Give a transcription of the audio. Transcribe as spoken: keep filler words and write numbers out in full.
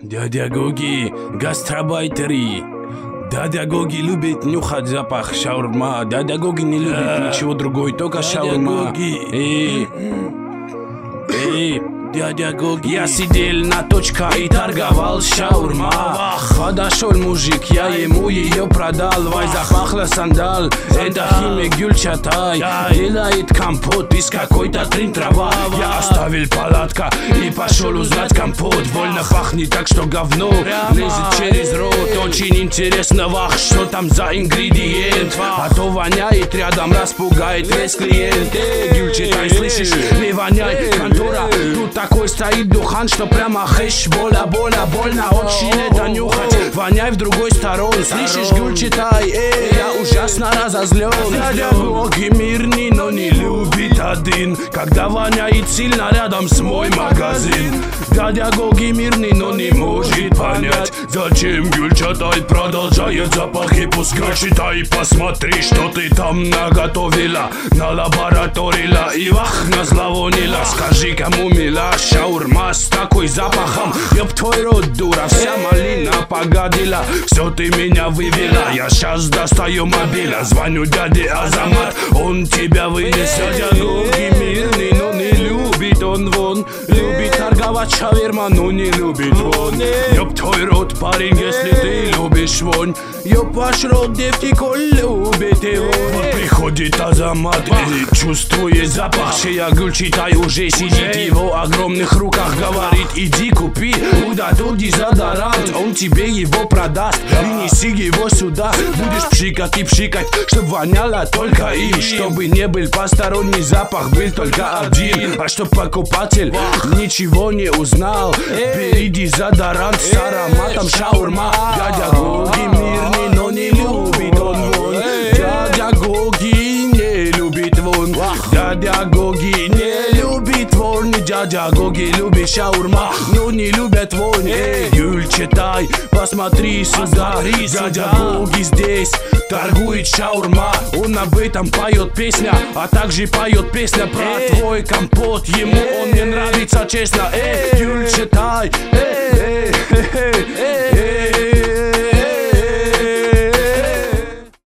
Дядя Гоги, гастробайтеры. Дядя Гоги любит нюхать запах шаурма. Дядя Гоги не любит ничего другого, только шаурма. Эй, эй, дядя Гоги. Я сидел на точка и торговал шаурма. Подошел мужик, я ему ее продал. Вай, запахло сандал, это химик Гюльчатай. Делает компот из какой-то трин-трава. Я оставил палатка и пошел узнать компот. Больно пахнет так, что говно лезет через рот. Очень интересно, вах, что там за ингредиент. А то воняет рядом, распугает весь клиент. Эй, Гюльчатай, слышишь, не воняй, контора. Тут такой стоит духан, что прямо хэш. Больно, больно, больно, очень это нюхать. Воняй в другой стороне, слышишь, Гюльчатай, эй, я ужасно разозлен. Дядя Гоги мирный, но не любит один, когда воняет сильно рядом с мой магазин. Дядя Гоги мирный, но не может понять, зачем Гюльчатай продолжает запахи пускать. Читай, посмотри, что ты там наготовила, налабораторила и вах, назловонила. Скажи, кому мила шаурма с такой запахом? Ёб твой рот, дура, вся малина погодила. Все, ты меня вывела, я сейчас достаю мобиля. Звоню дяде Азамат, он тебя вынес. Дядя Гоги мирный, но не любит он вон. Любит торговать шаверма, но не любит вон. Ёб твой рот, парень, если ты любишь вонь. Ёб ваш рот, девки, любит его. Вот приходит Азамат и чувствует запах. Шея Гюльчатай уже сидит в его огромных руках. Говорит, иди купи куда тут дезодорант, он тебе его продаст. И неси его сюда, будешь пшикать и пшикать, чтоб воняло только им. Чтобы не был посторонний запах, был только один. А чтоб покупатель ничего не узнал, бери дезодорант с ароматом шаурма. Дядя Гоги мирный, но не любит он вон. Дядя Гоги не любит вон. Дядя Гоги не любит вонь. Дядя Гоги любит шаурма, но не любит вонь. Эй, Гюльчатай, посмотри сюда, дядя Гоги здесь торгует шаурма. Он об этом поет песня, а также поет песня про твой компот. Ему он не нравится, честно. Эй, Гюльчатай, эй, эй, эй, эй, эй.